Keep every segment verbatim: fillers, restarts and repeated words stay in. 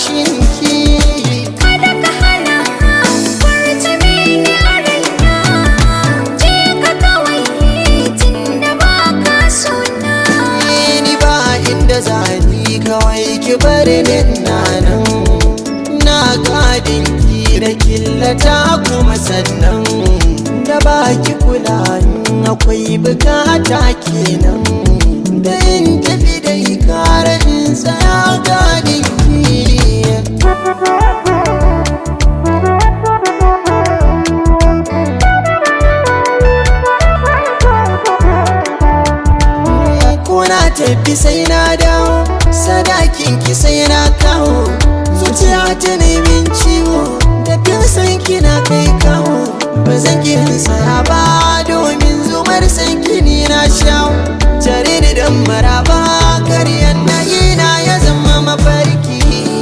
gashinki. Kada ka hana furta mini a raina, je ka kawai tunda ba ka sona. Ni ba inda zani kawai ki bari ni nan, na gadin ki da killata kuma sannan da baki kula akwai bukata kenan da in tafi da ikara in tsaya gadin ki. Kuna tafi sai na dawo, sadakin ki sai na kawo, zuciya ta nemin ciwo da kin san kina kai kawo. Ba zan ki saya ba domin zumar san kini na shawo, tare da dan maraba karyan na na ya zama mafarki.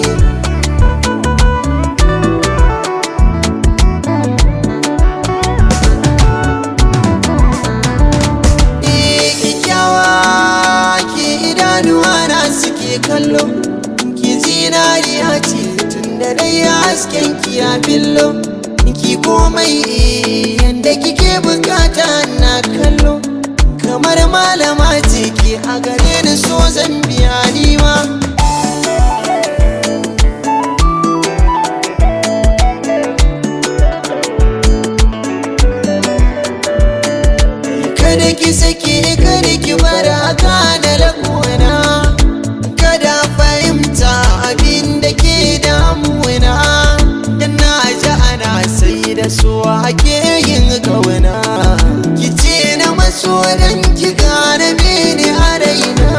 Kallo ki zinariya ce tunda dai hasken ki ya billo, ki komai yanda kike bukata na kallo, kamar malama ce ki a gare ni so zan biya ni ma. Kada ki sake kada ki bar haka da lagwana, abin da ke damuna dan na ji ana sai da su ake yin kauna. Ki ce na maso dan ki gane mini a raina.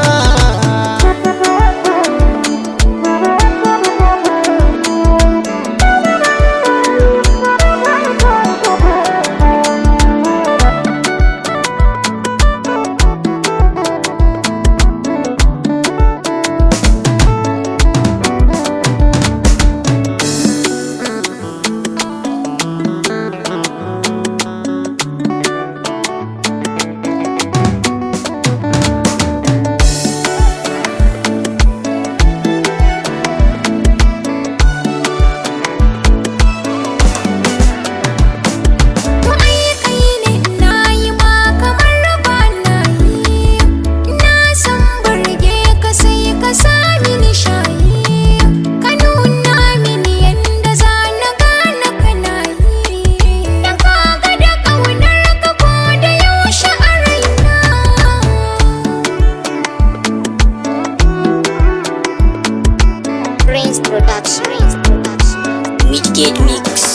Prince Production. Prince Production. Midgate Mix.